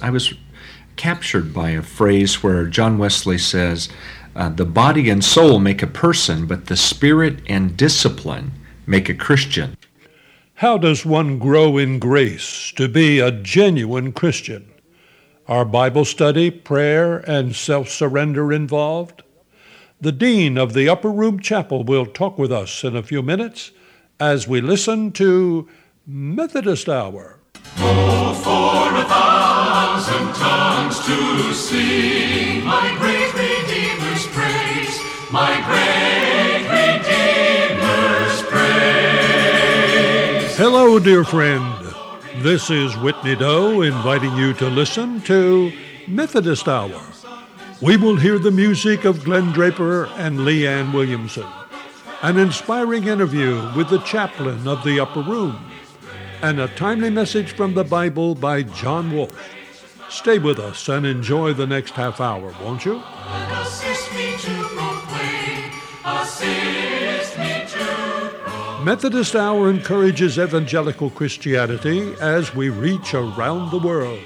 I was captured by a phrase where John Wesley says, the body and soul make a person, but the spirit and discipline make a Christian. How does one grow in grace to be a genuine Christian? Are Bible study, prayer, and self-surrender involved? The Dean of the Upper Room Chapel will talk with us in a few minutes as we listen to Methodist Hour. Oh, for 1,000 tongues to sing my great Redeemer's praise, my great Redeemer's praise. Hello, dear friend. This is Whitney Doe inviting you to listen to Methodist Hour. We will hear the music of Glenn Draper and Leanne Williamson, an inspiring interview with the chaplain of the Upper Room, and a timely message from the Bible by John Wolfe. Stay with us and enjoy the next half hour, won't you? Assist me to proclaim, assist me to proclaim. Methodist Hour encourages evangelical Christianity as we reach around the world.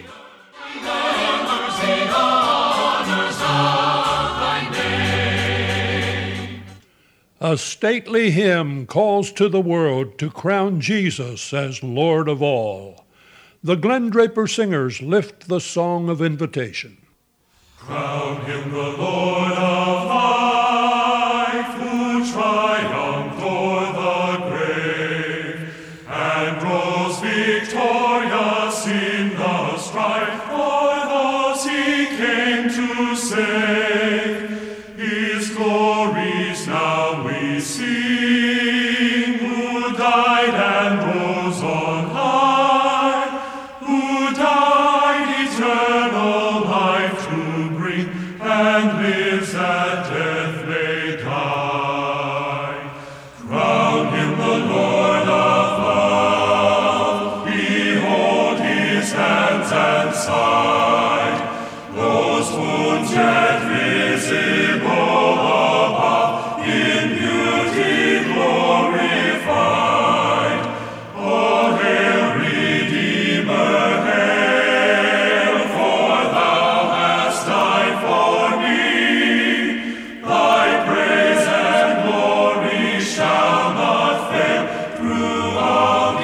A stately hymn calls to the world to crown Jesus as Lord of all. The Glenn Draper Singers lift the song of invitation. Crown him the Lord of life, who triumphed o'er the grave, and rose victorious in the strife for those he came to save. His glories now we sing, who died and rose on high, who died eternal life to bring, and lives at death may die. Crown him the Lord of love, behold his hands and side, those wounds yet visible above, in beauty glorified. O hail, Redeemer, hail, for thou hast died for me. Thy praise and glory shall not fail throughout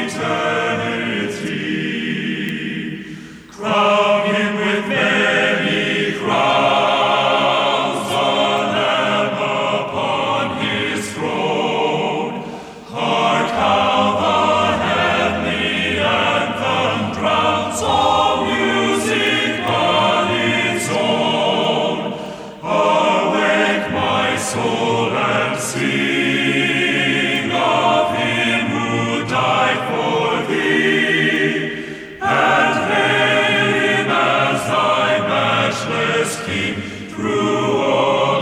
eternity. Crown him with many crowns, the Lamb upon his throne. Hark how the heavenly anthem drowns all music but its own. Awake, my soul, and sing of him who died for thee, and hail him as thy matchless King through all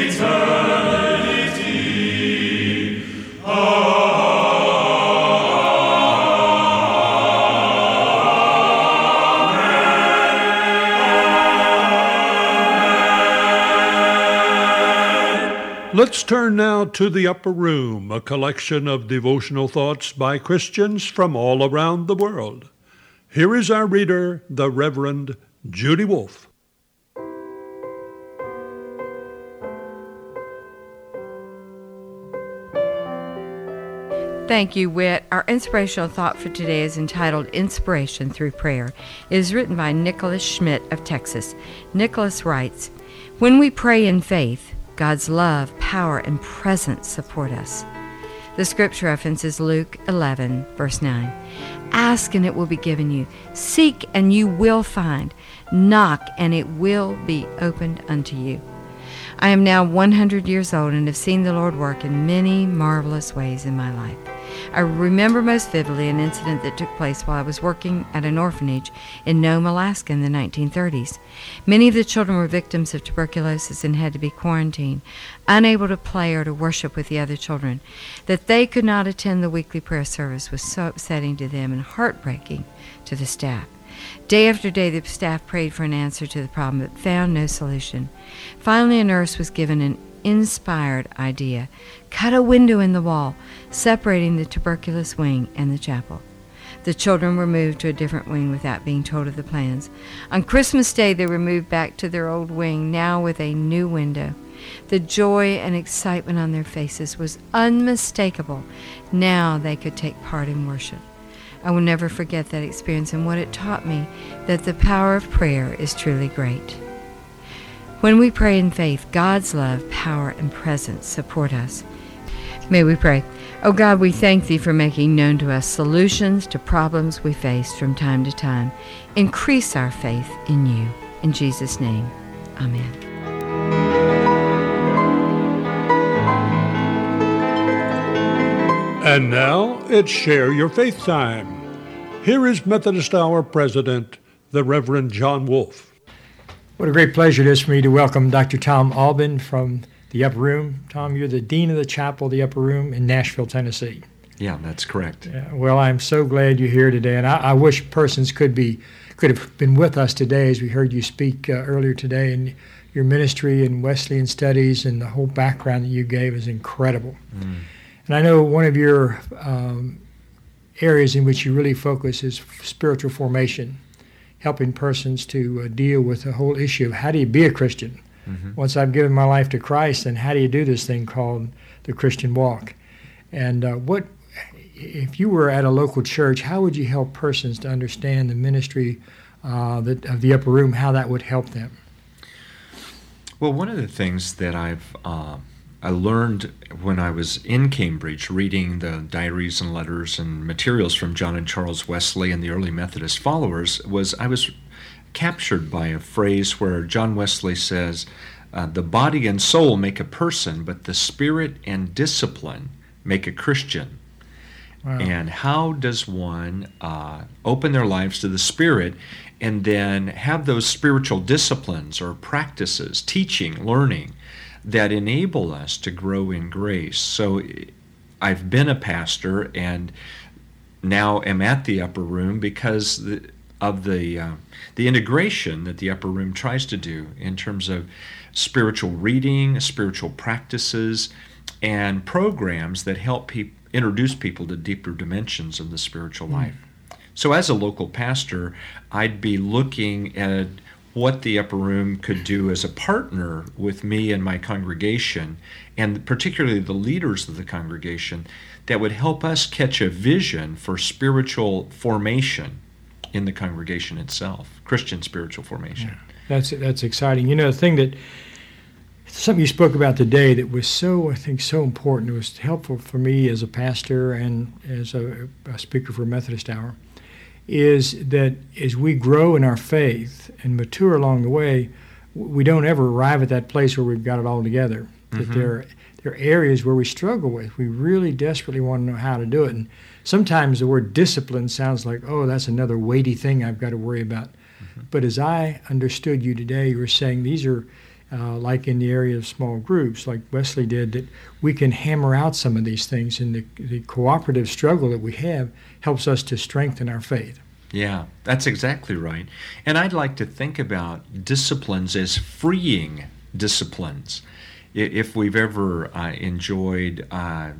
eternity. Let's turn now to the Upper Room, a collection of devotional thoughts by Christians from all around the world. Here is our reader, the Reverend Judy Wolfe. Thank you, Whit. Our inspirational thought for today is entitled Inspiration Through Prayer. It is written by Nicholas Schmidt of Texas. Nicholas writes, "When we pray in faith, God's love, power, and presence support us." The scripture reference is Luke 11, verse 9. Ask and it will be given you. Seek and you will find. Knock and it will be opened unto you. I am now 100 years old and have seen the Lord work in many marvelous ways in my life. I remember most vividly an incident that took place while I was working at an orphanage in Nome, Alaska in the 1930s. Many of the children were victims of tuberculosis and had to be quarantined, unable to play or to worship with the other children. That they could not attend the weekly prayer service was so upsetting to them and heartbreaking to the staff. Day after day, the staff prayed for an answer to the problem, but found no solution. Finally, a nurse was given an inspired idea. Cut a window in the wall, separating the tuberculous wing and the chapel. The children were moved to a different wing without being told of the plans. On Christmas Day, they were moved back to their old wing, now with a new window. The joy and excitement on their faces was unmistakable. Now they could take part in worship. I will never forget that experience and what it taught me, that the power of prayer is truly great. When we pray in faith, God's love, power, and presence support us. May we pray. Oh God, we thank Thee for making known to us solutions to problems we face from time to time. Increase our faith in You. In Jesus' name, amen. And now it's Share Your Faith time. Here is Methodist Hour President, the Reverend John Wolf. What a great pleasure it is for me to welcome Dr. Tom Albin from the Upper Room. Tom, you're the Dean of the Chapel, the Upper Room in Nashville, Tennessee. Yeah, that's correct. Well, I'm so glad you're here today, and I wish persons could have been with us today as we heard you speak earlier today, and your ministry and Wesleyan studies and the whole background that you gave is incredible. And I know one of your areas in which you really focus is spiritual formation, helping persons to deal with the whole issue of how do you be a Christian? Once I've given my life to Christ, then how do you do this thing called the Christian walk? And if you were at a local church, how would you help persons to understand the ministry of the Upper Room, how that would help them? Well, one of the things that I learned when I was in Cambridge reading the diaries and letters and materials from John and Charles Wesley and the early Methodist followers was I was captured by a phrase where John Wesley says, the body and soul make a person, but the spirit and discipline make a Christian. Wow. And how does one open their lives to the Spirit and then have those spiritual disciplines or practices, teaching, learning, that enable us to grow in grace? So I've been a pastor and now am at the Upper Room because of the integration that the Upper Room tries to do in terms of spiritual reading, spiritual practices, and programs that help introduce people to deeper dimensions of the spiritual life. So as a local pastor, I'd be looking at what the Upper Room could do as a partner with me and my congregation, and particularly the leaders of the congregation, that would help us catch a vision for spiritual formation in the congregation itself, Christian spiritual formation. Yeah, that's exciting. You know, the thing that something you spoke about today that was so important, it was helpful for me as a pastor and as a speaker for Methodist Hour, is that as we grow in our faith and mature along the way, we don't ever arrive at that place where we've got it all together. That there are areas where we struggle with. We really desperately want to know how to do it. And sometimes the word discipline sounds like, oh, that's another weighty thing I've got to worry about. But as I understood you today, you were saying these are like in the area of small groups, like Wesley did, that we can hammer out some of these things, and the cooperative struggle that we have helps us to strengthen our faith. Yeah, that's exactly right. And I'd like to think about disciplines as freeing disciplines. If we've ever enjoyed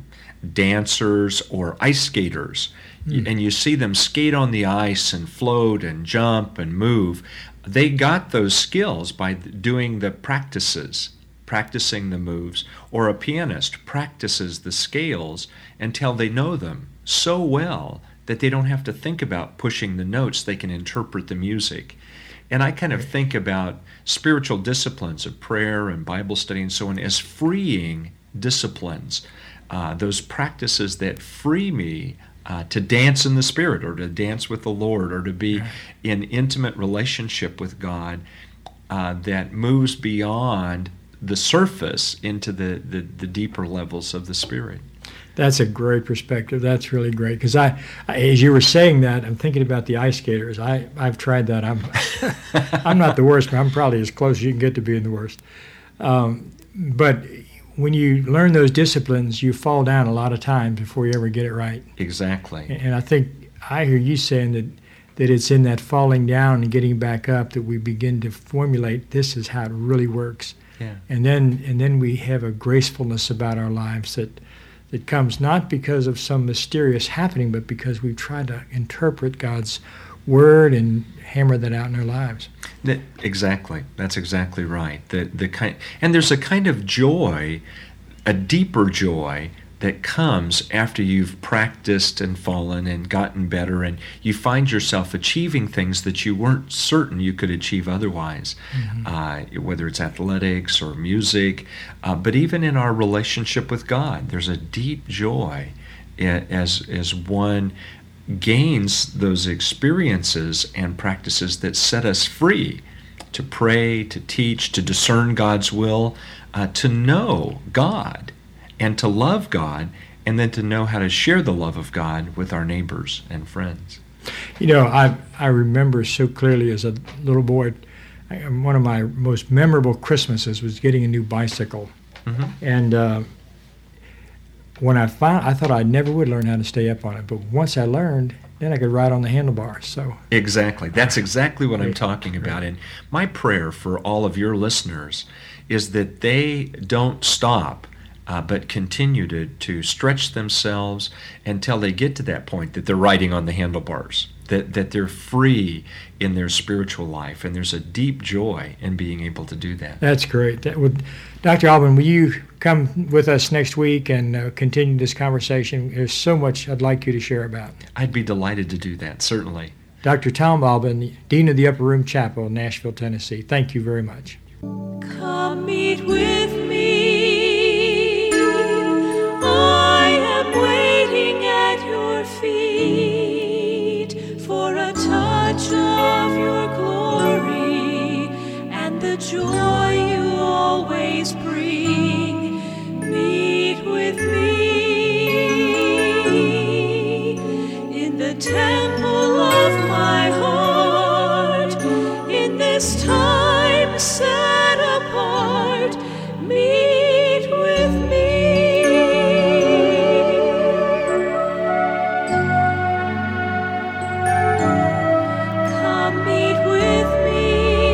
dancers or ice skaters, and you see them skate on the ice and float and jump and move, they got those skills by doing the practices, practicing the moves. Or a pianist practices the scales until they know them so well that they don't have to think about pushing the notes, they can interpret the music. And I kind of think about spiritual disciplines of prayer and Bible study and so on as freeing disciplines, those practices that free me to dance in the Spirit, or to dance with the Lord, or to be in intimate relationship with God that moves beyond the surface into the deeper levels of the Spirit. That's a great perspective. That's really great. Because I, as you were saying that, I'm thinking about the ice skaters. I've tried that. I'm not the worst, but I'm probably as close as you can get to being the worst. But when you learn those disciplines, you fall down a lot of times before you ever get it right. Exactly. And I think I hear you saying that it's in that falling down and getting back up that we begin to formulate this is how it really works. Yeah. And then we have a gracefulness about our lives that comes not because of some mysterious happening, but because we've tried to interpret God's Word and hammer that out in our lives. Exactly. That's exactly right. And there's a kind of joy, a deeper joy, that comes after you've practiced and fallen and gotten better, and you find yourself achieving things that you weren't certain you could achieve otherwise, whether it's athletics or music, but even in our relationship with God, there's a deep joy as one gains those experiences and practices that set us free to pray, to teach, to discern God's will, to know God, and to love God, and then to know how to share the love of God with our neighbors and friends. You know, I remember so clearly as a little boy, one of my most memorable Christmases was getting a new bicycle. And when I thought I never would learn how to stay up on it, but once I learned, then I could ride on the handlebars. So exactly, that's exactly what I'm talking about. And my prayer for all of your listeners is that they don't stop, but continue to stretch themselves until they get to that point that they're riding on the handlebars, that they're free in their spiritual life, and there's a deep joy in being able to do that. That's great. Dr. Alban, will you come with us next week and continue this conversation? There's so much I'd like you to share about. I'd be delighted to do that, certainly. Dr. Tom Alban, Dean of the Upper Room Chapel, Nashville, Tennessee. Thank you very much. Come meet with me. I am waiting at your feet for a touch of your glory and the joy you always bring. Meet with me in the temple of my heart, in this time set apart. Meet with me. Come meet with me.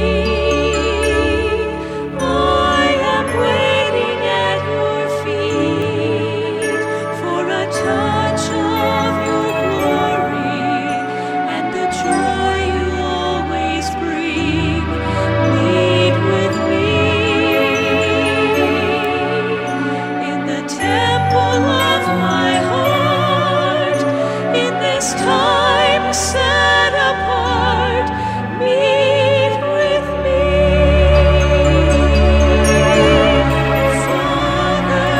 I am waiting at your feet for a touch of your glory and the joy you always bring. Meet with me in the temple of my heart, in this time set apart. Meet with me. Father,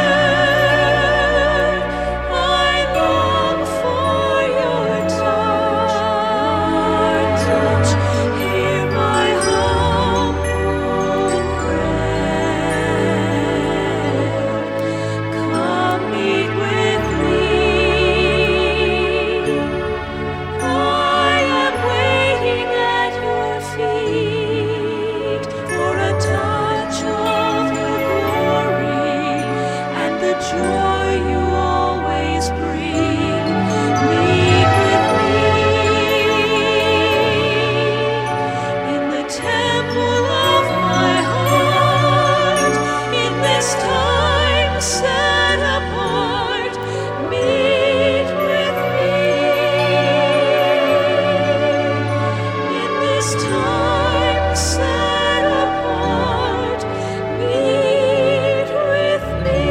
I long for your touch. Hear my humble prayer. Come meet with me. I am waiting at your feet for a touch of your glory and the joy you always bring. Meet with me in the temple of my heart, in this time set apart. Meet with me in this time set apart. Meet with me.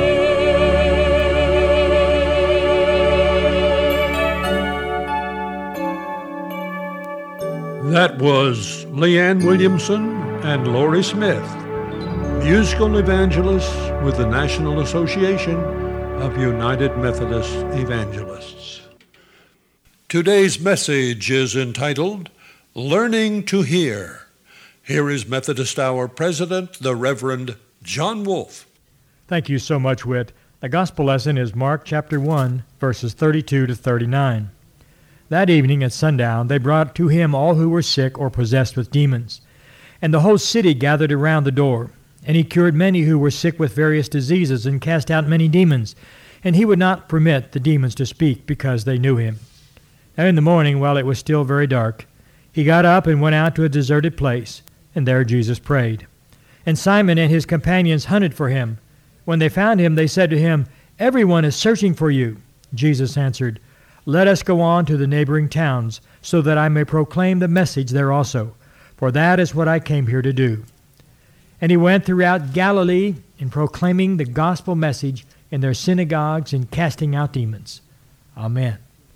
That was Leanne Williamson and Lori Smith, musical evangelists with the National Association of United Methodist Evangelists. Today's message is entitled, Learning to Hear. Here is Methodist Hour President, the Reverend John Wolf. Thank you so much, Whit. The gospel lesson is Mark chapter 1, verses 32 to 39. That evening at sundown, they brought to him all who were sick or possessed with demons. And the whole city gathered around the door. And he cured many who were sick with various diseases and cast out many demons. And he would not permit the demons to speak because they knew him. Now in the morning, while it was still very dark, he got up and went out to a deserted place, and there Jesus prayed. And Simon and his companions hunted for him. When they found him, they said to him, Everyone is searching for you." Jesus answered, "Let us go on to the neighboring towns, so that I may proclaim the message there also, for that is what I came here to do." And he went throughout Galilee in proclaiming the gospel message in their synagogues and casting out demons. Amen.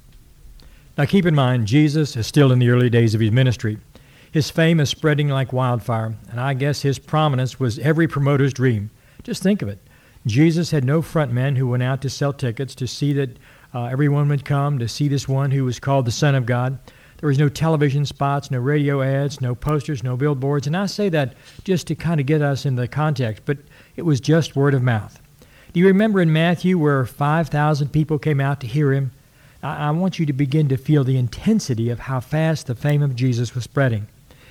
Now keep in mind, Jesus is still in the early days of his ministry. His fame is spreading like wildfire, and I guess his prominence was every promoter's dream. Just think of it. Jesus had no front men who went out to sell tickets to see that everyone would come to see this one who was called the Son of God. There was no television spots, no radio ads, no posters, no billboards. And I say that just to kind of get us into the context, but it was just word of mouth. Do you remember in Matthew where 5,000 people came out to hear him? I want you to begin to feel the intensity of how fast the fame of Jesus was spreading.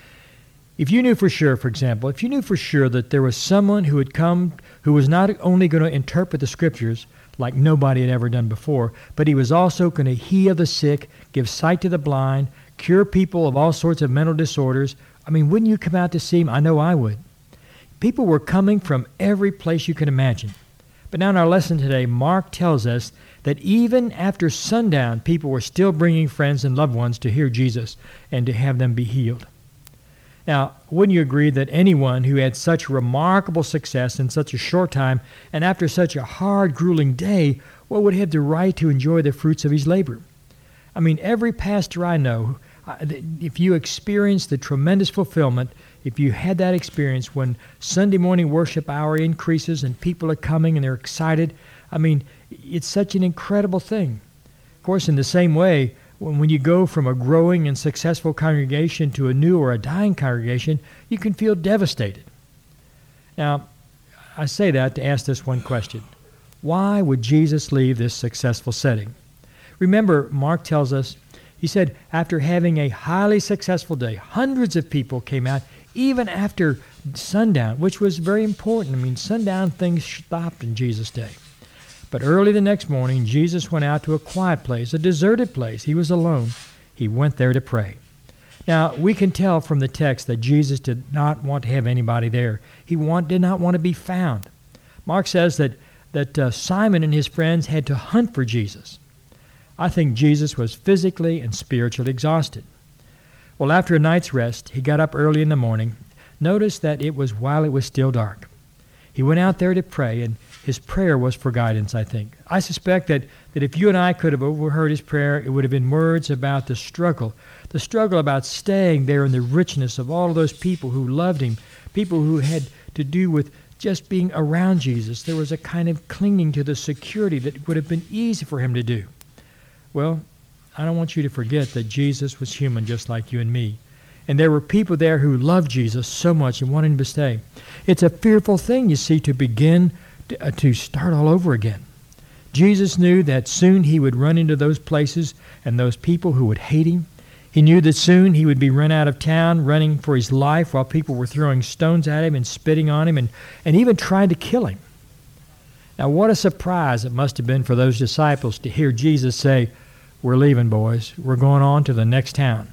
If you knew for sure, for example, if you knew for sure that there was someone who had come who was not only going to interpret the Scriptures like nobody had ever done before, but he was also going to heal the sick, give sight to the blind, cure people of all sorts of mental disorders, I mean, wouldn't you come out to see him? I know I would. People were coming from every place you could imagine. But now in our lesson today, Mark tells us that even after sundown, people were still bringing friends and loved ones to hear Jesus and to have them be healed. Now, wouldn't you agree that anyone who had such remarkable success in such a short time and after such a hard, grueling day, would have the right to enjoy the fruits of his labor? I mean, every pastor I know, if you experience the tremendous fulfillment, if you had that experience when Sunday morning worship hour increases and people are coming and they're excited, I mean, it's such an incredible thing. Of course, in the same way, when you go from a growing and successful congregation to a new or a dying congregation, you can feel devastated. Now, I say that to ask this one question. Why would Jesus leave this successful setting? Remember, Mark tells us, he said, after having a highly successful day, hundreds of people came out even after sundown, which was very important. I mean, sundown things stopped in Jesus' day. But early the next morning, Jesus went out to a quiet place, a deserted place. He was alone. He went there to pray. Now, we can tell from the text that Jesus did not want to have anybody there. He did not want to be found. Mark says that Simon and his friends had to hunt for Jesus. I think Jesus was physically and spiritually exhausted. Well, after a night's rest, he got up early in the morning. Notice that it was while it was still dark. He went out there to pray, and his prayer was for guidance, I think. I suspect that if you and I could have overheard his prayer, it would have been words about the struggle about staying there in the richness of all of those people who loved him, people who had to do with just being around Jesus. There was a kind of clinging to the security that would have been easy for him to do. Well, I don't want you to forget that Jesus was human just like you and me. And there were people there who loved Jesus so much and wanted him to stay. It's a fearful thing, you see, to begin to start all over again. Jesus knew that soon he would run into those places and those people who would hate him. He knew that soon he would be run out of town, running for his life while people were throwing stones at him and spitting on him and even trying to kill him. Now, what a surprise it must have been for those disciples to hear Jesus say, "We're leaving, boys. We're going on to the next town."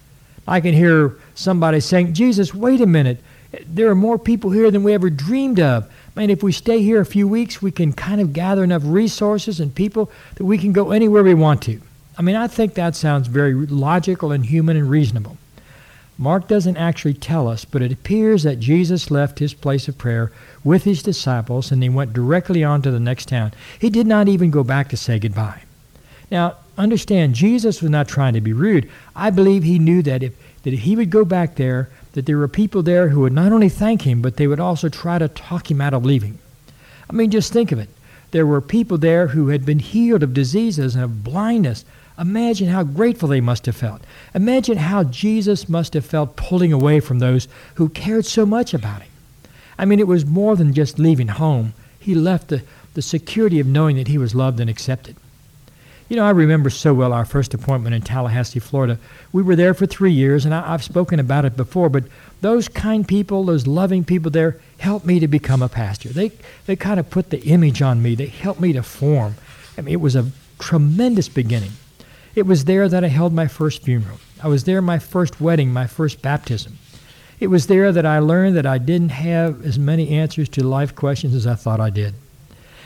I can hear somebody saying, "Jesus, wait a minute. There are more people here than we ever dreamed of. Man, if we stay here a few weeks, we can kind of gather enough resources and people that we can go anywhere we want to." I mean, I think that sounds very logical and human and reasonable. Mark doesn't actually tell us, but it appears that Jesus left his place of prayer with his disciples and they went directly on to the next town. He did not even go back to say goodbye. Now, understand, Jesus was not trying to be rude. I believe he knew that if he would go back there, that there were people there who would not only thank him, but they would also try to talk him out of leaving. I mean, just think of it. There were people there who had been healed of diseases and of blindness. Imagine how grateful they must have felt. Imagine how Jesus must have felt pulling away from those who cared so much about him. I mean, it was more than just leaving home. He left the security of knowing that he was loved and accepted. You know, I remember so well our first appointment in Tallahassee, Florida. We were there for 3 years, and I've spoken about it before, but those kind people, those loving people there, helped me to become a pastor. They kind of put the image on me. They helped me to form. I mean, it was a tremendous beginning. It was there that I held my first funeral. I was there my first wedding, my first baptism. It was there that I learned that I didn't have as many answers to life questions as I thought I did.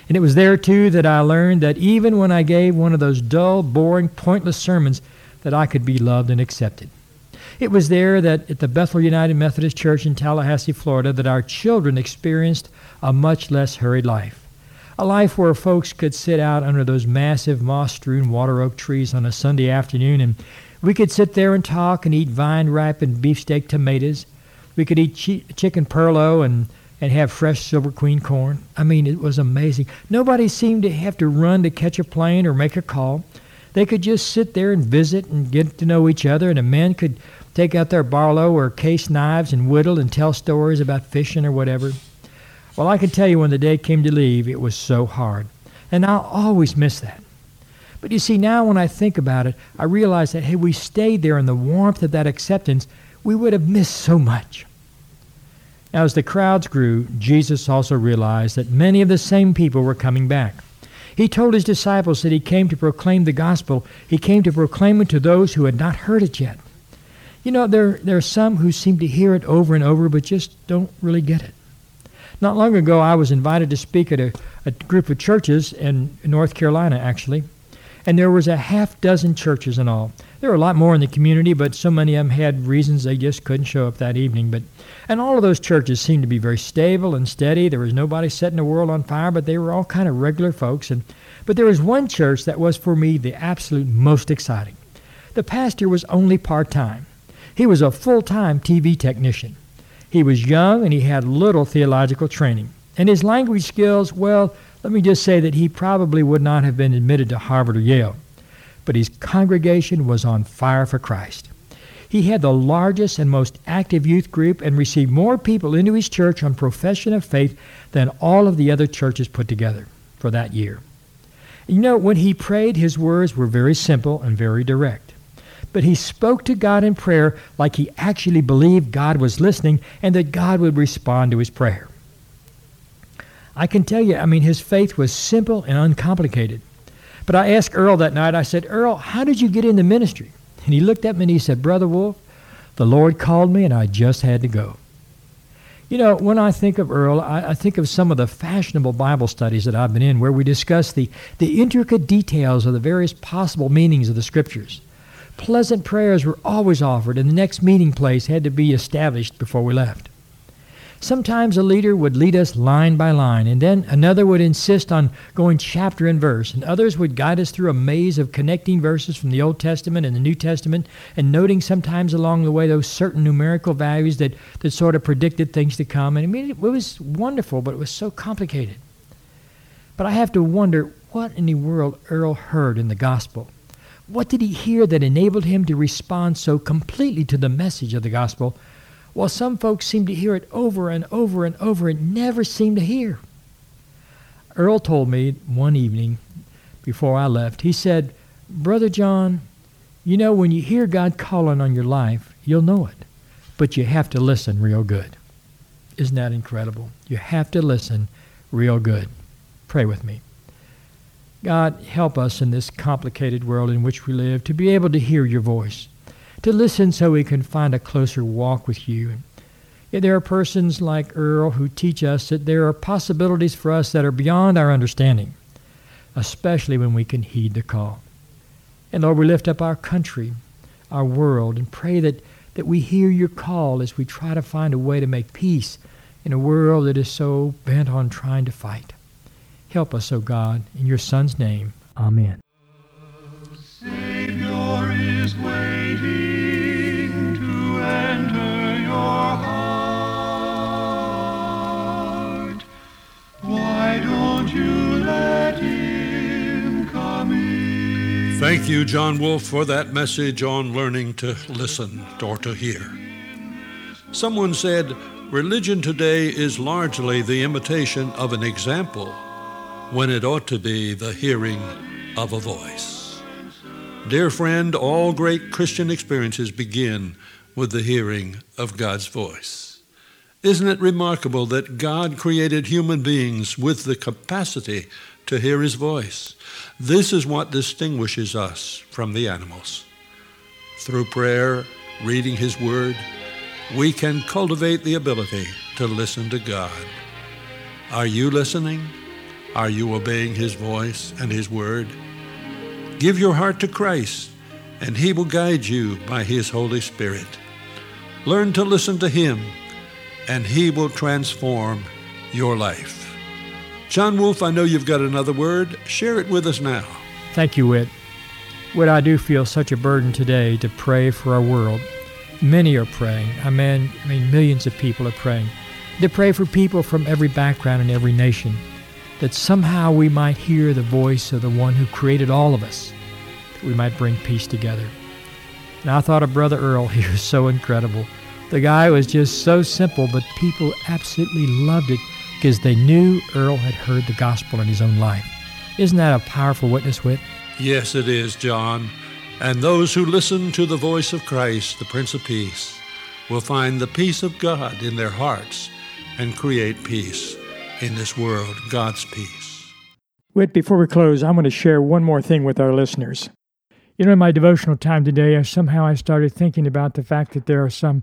And it was there, too, that I learned that even when I gave one of those dull, boring, pointless sermons, that I could be loved and accepted. It was there that at the Bethel United Methodist Church in Tallahassee, Florida, that our children experienced a much less hurried life. A life where folks could sit out under those massive moss-strewn water oak trees on a Sunday afternoon, and we could sit there and talk and eat vine-ripened beefsteak tomatoes. We could eat chicken perlo and have fresh Silver Queen corn. I mean, it was amazing. Nobody seemed to have to run to catch a plane or make a call. They could just sit there and visit and get to know each other, and the men could take out their Barlow or case knives and whittle and tell stories about fishing or whatever. Well, I can tell you when the day came to leave, it was so hard. And I'll always miss that. But you see, now when I think about it, I realize that had we stayed there in the warmth of that acceptance, we would have missed so much. Now, as the crowds grew, Jesus also realized that many of the same people were coming back. He told his disciples that he came to proclaim the gospel. He came to proclaim it to those who had not heard it yet. You know, there are some who seem to hear it over and over, but just don't really get it. Not long ago, I was invited to speak at a group of churches in North Carolina, actually, and there was a half dozen churches in all. There were a lot more in the community, but so many of them had reasons they just couldn't show up that evening. And all of those churches seemed to be very stable and steady. There was nobody setting the world on fire, but they were all kind of regular folks. But there was one church that was, for me, the absolute most exciting. The pastor was only part-time. He was a full-time TV technician. He was young, and he had little theological training. And his language skills, well, let me just say that he probably would not have been admitted to Harvard or Yale. But his congregation was on fire for Christ. He had the largest and most active youth group and received more people into his church on profession of faith than all of the other churches put together for that year. You know, when he prayed, his words were very simple and very direct. But he spoke to God in prayer like he actually believed God was listening and that God would respond to his prayer. I can tell you, his faith was simple and uncomplicated. But I asked Earl that night, I said, Earl, how did you get into ministry? And he looked at me and he said, Brother Wolf, the Lord called me and I just had to go. You know, when I think of Earl, I think of some of the fashionable Bible studies that I've been in where we discuss the intricate details of the various possible meanings of the Scriptures. Pleasant prayers were always offered and the next meeting place had to be established before we left. Sometimes a leader would lead us line by line, and then another would insist on going chapter and verse, and others would guide us through a maze of connecting verses from the Old Testament and the New Testament, and noting sometimes along the way those certain numerical values that sort of predicted things to come. And it was wonderful, but it was so complicated. But I have to wonder what in the world Earl heard in the gospel. What did he hear that enabled him to respond so completely to the message of the gospel, while some folks seem to hear it over and over and over and never seem to hear? Earl told me one evening before I left, he said, Brother John, you know, when you hear God calling on your life, you'll know it, but you have to listen real good. Isn't that incredible? You have to listen real good. Pray with me. God, help us in this complicated world in which we live to be able to hear your voice, to listen so we can find a closer walk with you. Yet there are persons like Earl who teach us that there are possibilities for us that are beyond our understanding, especially when we can heed the call. And Lord, we lift up our country, our world, and pray that we hear your call as we try to find a way to make peace in a world that is so bent on trying to fight. Help us, O God, in your Son's name. Amen. Savior is waiting to enter your heart. Why don't you let him come in? Thank you, John Wolf, for that message on learning to listen or to hear. Someone said, religion today is largely the imitation of an example, when it ought to be the hearing of a voice. Dear friend, all great Christian experiences begin with the hearing of God's voice. Isn't it remarkable that God created human beings with the capacity to hear his voice? This is what distinguishes us from the animals. Through prayer, reading his word, we can cultivate the ability to listen to God. Are you listening? Are you obeying His voice and His word? Give your heart to Christ, and He will guide you by His Holy Spirit. Learn to listen to Him, and He will transform your life. John Wolfe, I know you've got another word. Share it with us now. Thank you, Whit. Whit, I do feel such a burden today to pray for our world. Many are praying. I mean, millions of people are praying. To pray for people from every background and every nation, that somehow we might hear the voice of the one who created all of us, that we might bring peace together. And I thought of Brother Earl. He was so incredible. The guy was just so simple, but people absolutely loved it because they knew Earl had heard the gospel in his own life. Isn't that a powerful witness, Whit? Yes, it is, John. And those who listen to the voice of Christ, the Prince of Peace, will find the peace of God in their hearts and create peace in this world, God's peace. Whit, before we close, I'm going to share one more thing with our listeners. You know, in my devotional time today, I started thinking about the fact that there are some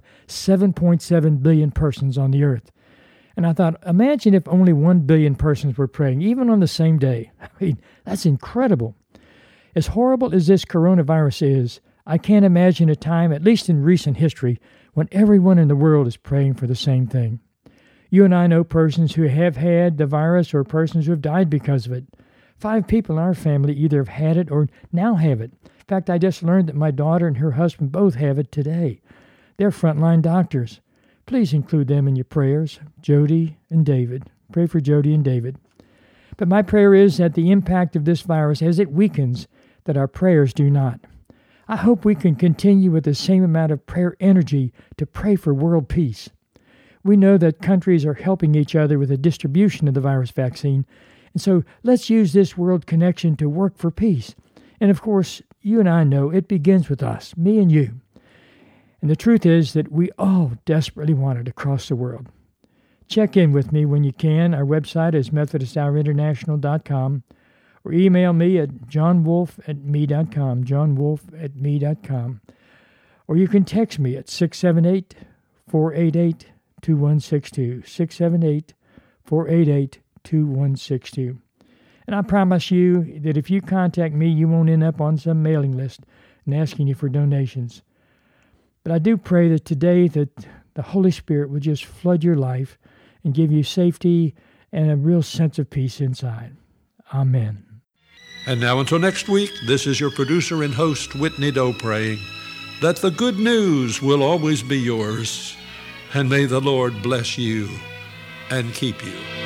7.7 billion persons on the earth. And I thought, imagine if only 1 billion persons were praying, even on the same day. I mean, that's incredible. As horrible as this coronavirus is, I can't imagine a time, at least in recent history, when everyone in the world is praying for the same thing. You and I know persons who have had the virus or persons who have died because of it. 5 people in our family either have had it or now have it. In fact, I just learned that my daughter and her husband both have it today. They're frontline doctors. Please include them in your prayers, Jody and David. Pray for Jody and David. But my prayer is that the impact of this virus, as it weakens, that our prayers do not. I hope we can continue with the same amount of prayer energy to pray for world peace. We know that countries are helping each other with the distribution of the virus vaccine, and so let's use this world connection to work for peace. And of course, you and I know it begins with us, me and you. And the truth is that we all desperately want it across the world. Check in with me when you can. Our website is MethodistHourInternational.com, or email me at johnwolfe@me.com, johnwolfe@me.com. Or you can text me at 678-488-2162, 678-488-2162. And I promise you that if you contact me, you won't end up on some mailing list and asking you for donations. But I do pray that today that the Holy Spirit would just flood your life and give you safety and a real sense of peace inside. Amen. And now until next week, this is your producer and host, Whitney Doe, praying that the good news will always be yours, and may the Lord bless you and keep you.